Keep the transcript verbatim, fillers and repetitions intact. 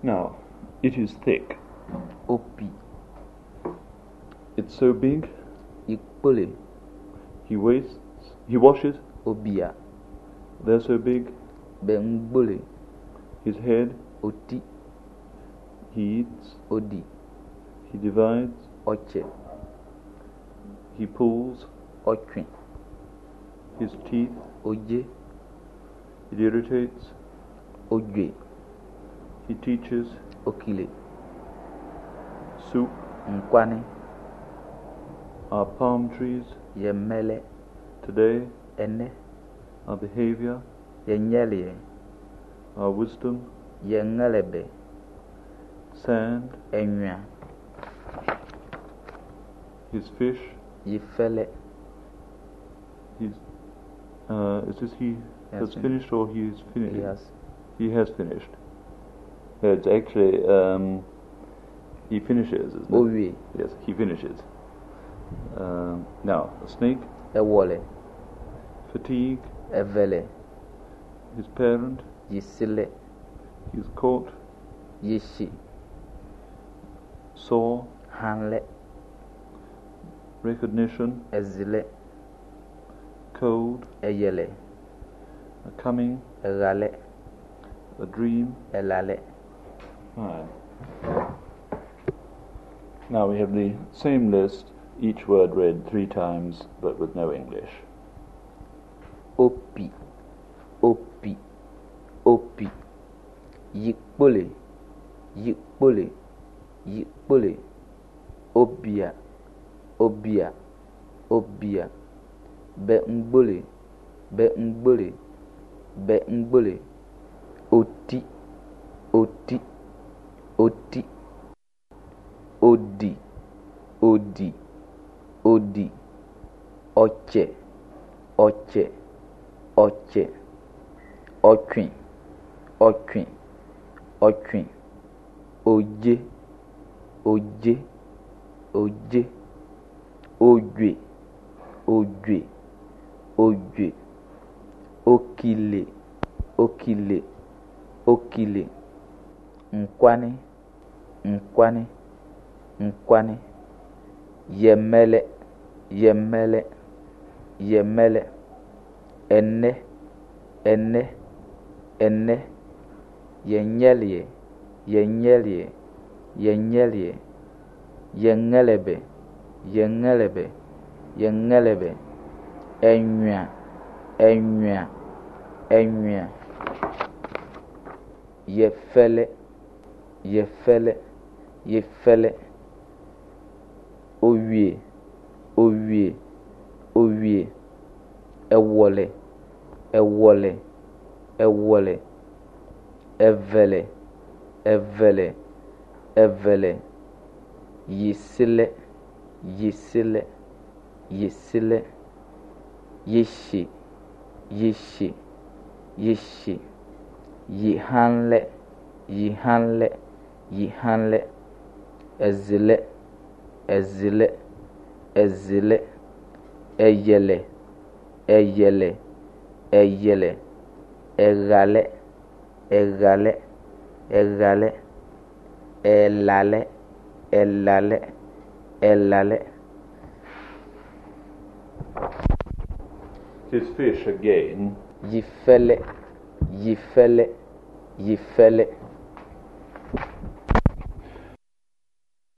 Now, it is thick. Opi. It's so big. Ikpole. He wastes. He washes. Obia. They're so big. Bengbole. His head. Oti. He eats. Odi. He divides. Oche. He pulls. Ochwe. His teeth. Oje. It irritates. Ojwe. He teaches. Okile. Soup. Nkwane. Our palm trees. Yemele. Today. Ene. Our behavior. Yenyele. Our wisdom. Yengelebe. Sand. Enwa. His fish. Yifele. He's. Uh, is this he has Yes, finished or he is finished? He has. He has finished. No, it's actually um, he finishes, isn't it? Owe. Yes, he finishes. Um, now, a snake. Ewole. Fatigue. Evele. His parent. Yisile. He's caught. Yishi. Saw. Hanle. Recognition. Ezile. Cold. Eyele. A coming. Egale. A dream. Elale. Fine. Now we have the same list, each word read three times, but with no English. Opi. Opi. Opi. Yikpole. Yikpole. Yikpole. Obia. Obia. Obia. Bengbole. Bengbole. Bengbole. Oti. Oti. Oti. Odi. Odi. Odi. Oche. Oche. Oche. Ochwe. Ochwe. Ochwe. Oje. Oje. Oje. Ojwe. Ojwe. Ojwe. Okile. Okile. Okile. Nkwane. Nkwane. Nkwane. Yemele. Yemele. Yemele. Ene. Ene. Ene. Yenyelie. Yenyelie. Yenyelie. Yengelebe. Yengelebe. Yengelebe. Enwa. Enwa. Enwa. Yefele. Yefele. Yefele. Owie. Owie. Owie. Ewole. Ewole. Ewole. Evele. Evele. Evele. Yisile. Yisile. Yisile. Yishi. Yishi. Yishi. Yihanle. Yihanle. Yihanle. Ezile. Ezile. Ezile. Eyele. Eyele. Eyele. Egale. Egale. Egale. Elale. Elale. Elale. His fish again. Yifele. Yifele. Yifele.